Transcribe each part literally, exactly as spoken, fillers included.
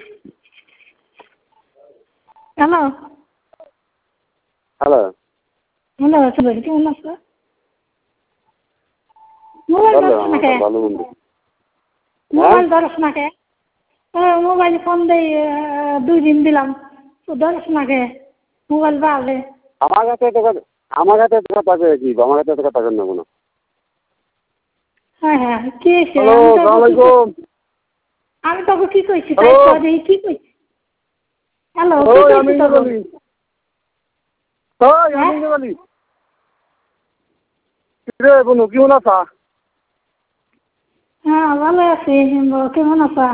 Hello hello hello Subir কেমন আছো? Mobile ধরছ না কে? ভালো মন্দ মোবাইল ধরছ না কে? মোবাইল ফোন দেই দুই দিন দিলাম তো ধরছ না কে? মোবাইল বাজে আমার কাছে টাকা আমার কাছে টাকা পাবে কি আমার কাছে টাকা পাবেন না কোনো। হ্যাঁ হ্যাঁ কি হ্যালো আসসালামু আলাইকুম। আমি তোকে কি কইছি তাই তো কি কইছি? হ্যালো কি ওই কইছি আমি তো বলি ওই আমি বলি রে বনু কেমন আছা? হ্যাঁ ভালো আছি কেমন আছা?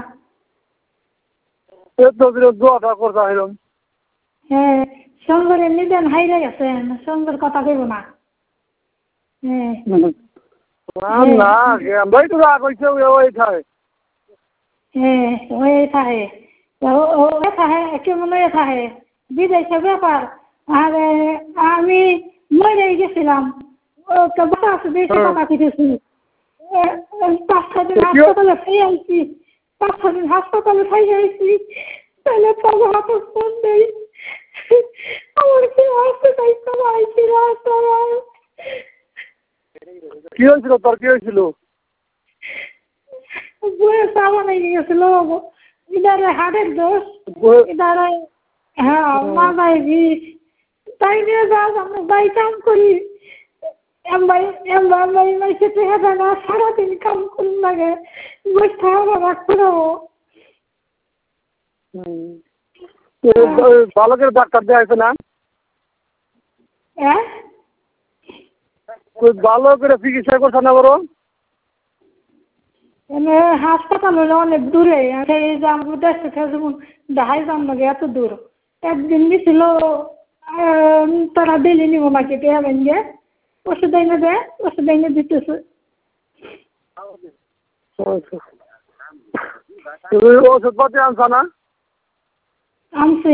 এই তো দিন দোয়া করতে আইলাম। হ্যাঁ সঙ্গরের নিদেন হাইরে গেছেন সঙ্গের কথা কইব না। হ্যাঁ না আমরাই তো রাগ হইছে ওই খায়। হ্যাঁ ওই থাকে ওই থাকে কেমন ওই থাকে বিদেশের ব্যাপার আর আমি মরে গেছিলাম ও তো বাস দেশে কথা কেটেছি পাঁচ ছ দিন হাসপাতালে খাই আইছি পাঁচ ছ দিন হাসপাতালে খাই আইছি তাহলে তবে হাতে ফোন দেই আমার কি আসতে চাইতো আইছি রাস্তায়। কি হয়েছিল তোর কি হয়েছিল? বইয়ে সাবান হয়ে গেছিল ইদারে হাটের দোষ ইদারে হ্যাঁ মাথায় বিষ তাই নিয়ে যা আমরা বাই কাম করি এমবাই এমবাই মাইসে টেকা দেয় না সারাদিন কাম করুন লাগে বসে আমার রাখতে দেবো। বালকের ডাক্তার দেওয়া হয়েছে না? হ্যাঁ ভালো করে চিকিৎসা করছে না বড়? হাসপাতাল হলো অনেক দূরে এই যে আমার দেশ থেকে যেমন ঢাই যান লাগে এত দূর একদিন গেছিল তারা দিলি নিব নাকি পেয়ে গিয়ে ওষুধ এনে দেয় ওষুধ এনে দিতেছে। ওষুধপাতি আনছা না? আনছি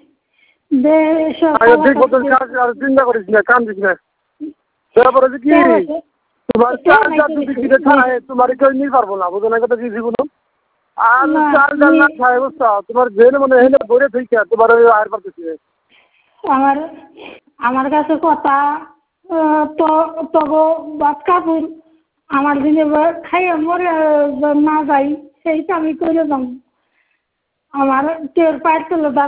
ঠিক মতন আর চিন্তা করিস না কান্দিস না তারপরে কি তোমার চাল ডাল যদি কিনে খায় তোমার কেউ নিয়ে পারবো না বুঝো না কথা কি জীবন আর চাল ডাল না খায় বুঝছো তোমার জেনে মনে হেলে ভরে থেকে তোমার আর পারতেছে আমার আমার কাছে কথা তো তবু বাদ কাপড় আমার দিনে খাইয়ে মরে না যাই সেইটা আমি করে দাম আমার টের পাইছিল